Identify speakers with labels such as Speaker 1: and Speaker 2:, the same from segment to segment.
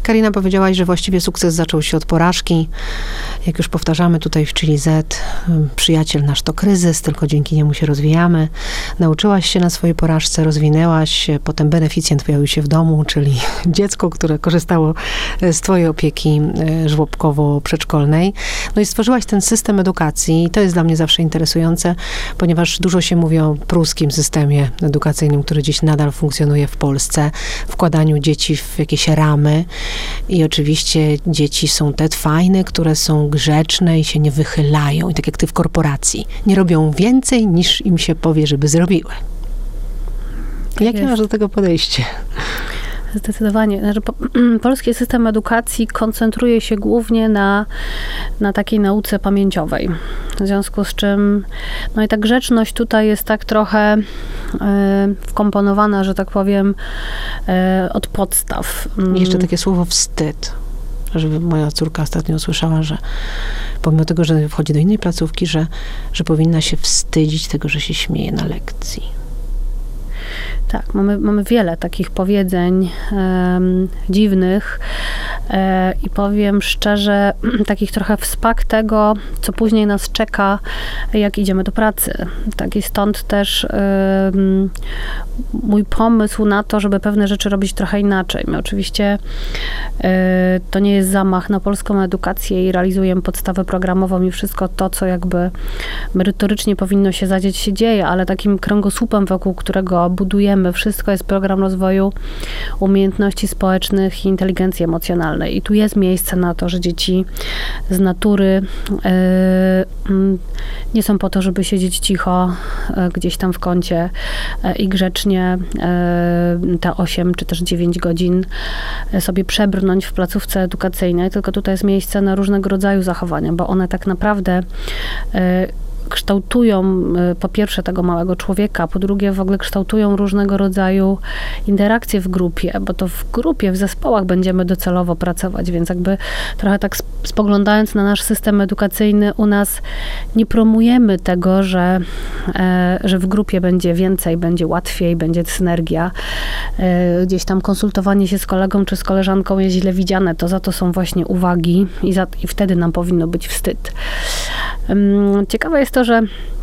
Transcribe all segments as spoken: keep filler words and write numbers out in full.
Speaker 1: Karina, powiedziałaś, że właściwie sukces zaczął się od porażki. Jak już powtarzamy tutaj w Chili Z, przyjaciel nasz to kryzys, tylko dzięki niemu się rozwijamy. Nauczyłaś się na swojej porażce, rozwinęłaś się, potem beneficjent pojawił się w domu, czyli dziecko, które korzystało z twojej opieki żłobkowo-przedszkolnej. No i stworzyłaś ten system edukacji i to jest dla mnie zawsze interesujące, ponieważ dużo się mówi o pruskim systemie edukacyjnym, który dziś nadal funkcjonuje w Polsce, wkładaniu dzieci w jakieś ramy i oczywiście dzieci są te fajne, które są grzeczne i się nie wychylają. I tak jak ty w korporacji, nie robią więcej niż im się powie, żeby zrobiły.
Speaker 2: Tak
Speaker 1: Jakie
Speaker 2: jest.
Speaker 1: masz do tego podejście?
Speaker 2: Zdecydowanie. Znaczy, po, polski system edukacji koncentruje się głównie na, na takiej nauce pamięciowej. W związku z czym, no i ta grzeczność tutaj jest tak trochę e, wkomponowana, że tak powiem, e, od podstaw.
Speaker 1: I jeszcze takie słowo wstyd. Żeby moja córka ostatnio usłyszała, że pomimo tego, że wchodzi do innej placówki, że, że powinna się wstydzić tego, że się śmieje na lekcji.
Speaker 2: Tak, mamy, mamy wiele takich powiedzeń um, dziwnych e, i powiem szczerze, takich trochę wspak tego, co później nas czeka, jak idziemy do pracy. Tak i stąd też um, mój pomysł na to, żeby pewne rzeczy robić trochę inaczej. My oczywiście e, to nie jest zamach na polską edukację i realizujemy podstawę programową i wszystko to, co jakby merytorycznie powinno się zadzieć, się dzieje, ale takim kręgosłupem, wokół którego budujemy wszystko, jest program rozwoju umiejętności społecznych i inteligencji emocjonalnej. I tu jest miejsce na to, że dzieci z natury yy, nie są po to, żeby siedzieć cicho yy, gdzieś tam w kącie yy, i grzecznie yy, te osiem czy też dziewięć godzin yy, sobie przebrnąć w placówce edukacyjnej, tylko tutaj jest miejsce na różnego rodzaju zachowania, bo one tak naprawdę yy, kształtują po pierwsze tego małego człowieka, po drugie w ogóle kształtują różnego rodzaju interakcje w grupie, bo to w grupie, w zespołach będziemy docelowo pracować, więc jakby trochę tak spoglądając na nasz system edukacyjny, u nas nie promujemy tego, że, e, że w grupie będzie więcej, będzie łatwiej, będzie synergia. E, gdzieś tam konsultowanie się z kolegą czy z koleżanką jest źle widziane, to za to są właśnie uwagi i, za, i wtedy nam powinno być wstyd. Ciekawe jest to, że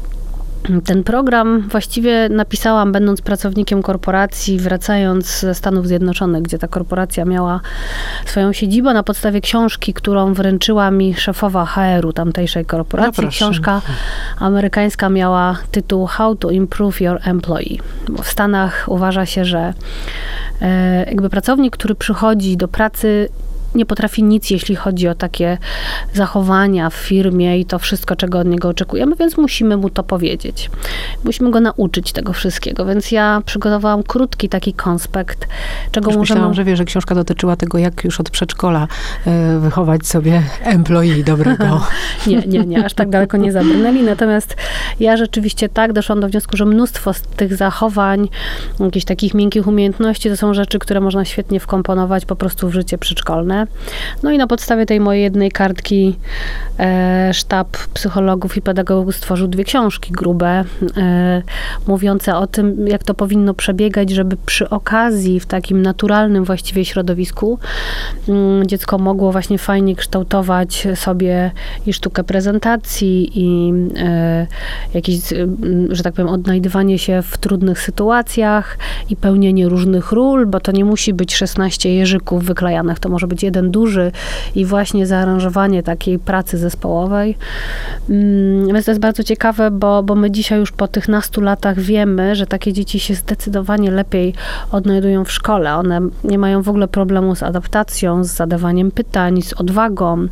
Speaker 2: ten program właściwie napisałam, będąc pracownikiem korporacji, wracając ze Stanów Zjednoczonych, gdzie ta korporacja miała swoją siedzibę, na podstawie książki, którą wręczyła mi szefowa H R-u tamtejszej korporacji.
Speaker 1: No
Speaker 2: Książka amerykańska miała tytuł How to Improve Your Employee. Bo w Stanach uważa się, że e, jakby pracownik, który przychodzi do pracy, nie potrafi nic, jeśli chodzi o takie zachowania w firmie i to wszystko, czego od niego oczekujemy, więc musimy mu to powiedzieć. Musimy go nauczyć tego wszystkiego, więc ja przygotowałam krótki taki konspekt, czego
Speaker 1: już
Speaker 2: możemy...
Speaker 1: Myślałam, że wie, że książka dotyczyła tego, jak już od przedszkola y, wychować sobie employee dobrego.
Speaker 2: nie, nie, nie, aż tak daleko nie zabrnęli, natomiast ja rzeczywiście tak doszłam do wniosku, że mnóstwo z tych zachowań, jakichś takich miękkich umiejętności, to są rzeczy, które można świetnie wkomponować po prostu w życie przedszkolne. No i na podstawie tej mojej jednej kartki e, sztab psychologów i pedagogów stworzył dwie książki grube, e, mówiące o tym, jak to powinno przebiegać, żeby przy okazji w takim naturalnym właściwie środowisku m, dziecko mogło właśnie fajnie kształtować sobie i sztukę prezentacji i e, jakieś, że tak powiem, odnajdywanie się w trudnych sytuacjach i pełnienie różnych ról, bo to nie musi być szesnaście jeżyków wyklejanych, to może być jeden duży i właśnie zaaranżowanie takiej pracy zespołowej. Więc to jest bardzo ciekawe, bo, bo my dzisiaj już po tych nastu latach wiemy, że takie dzieci się zdecydowanie lepiej odnajdują w szkole. One nie mają w ogóle problemu z adaptacją, z zadawaniem pytań, z odwagą.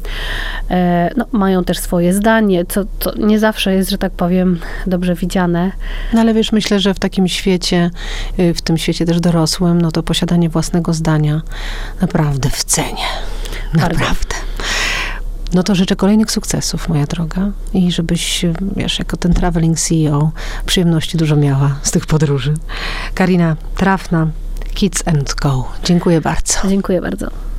Speaker 2: No, mają też swoje zdanie, co, co nie zawsze jest, że tak powiem, dobrze widziane.
Speaker 1: No ale wiesz, myślę, że w takim świecie, w tym świecie też dorosłym, no to posiadanie własnego zdania naprawdę w cenie. Naprawdę. No to życzę kolejnych sukcesów, moja droga. I żebyś, wiesz, jako ten traveling C E O, przyjemności dużo miała z tych podróży. Karina Trafna, Kids and Go. Dziękuję bardzo.
Speaker 2: Dziękuję bardzo.